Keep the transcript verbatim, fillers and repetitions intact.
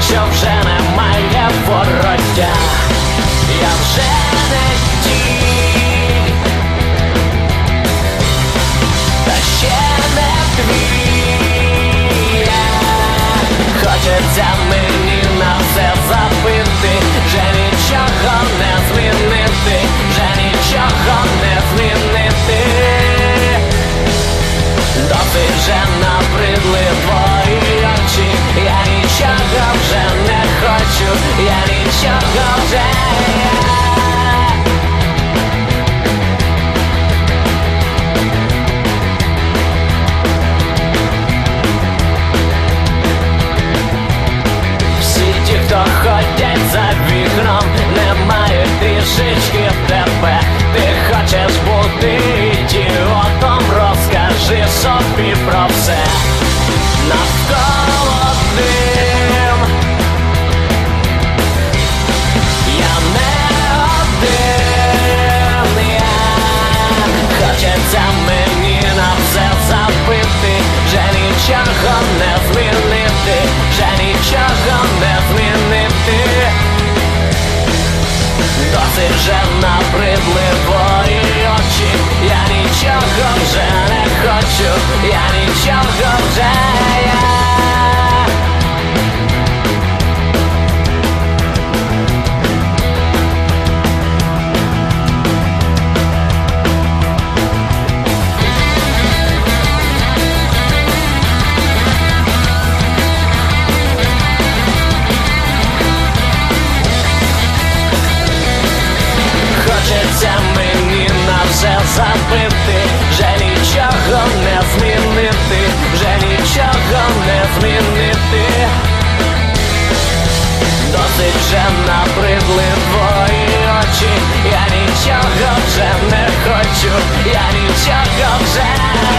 що вже немає вороття. Я вже не ті, та ще не твій. Хочеться мені на все забити, вже нічого не змінити, вже нічого не змінити. Досить вже набридли твої очі, я нічого вже не хочу, я нічого вже. Всі ті, хто ходять за вікном, не мають трішечки тебе. Ти хочеш бути ідіотом, розкажи собі про все. Навколо дим, я не один, я. Хочеться мені на все забити, вже нічого не змінити, вже нічого не змінити. Досить вже набридли твої очі, я нічого вже не хочу, я нічого вже я. Хочеться мені на все забити, вже нічого не змінити, вже нічого не змінити. Досить вже набридли твої очі, я нічого вже не хочу, я нічого вже.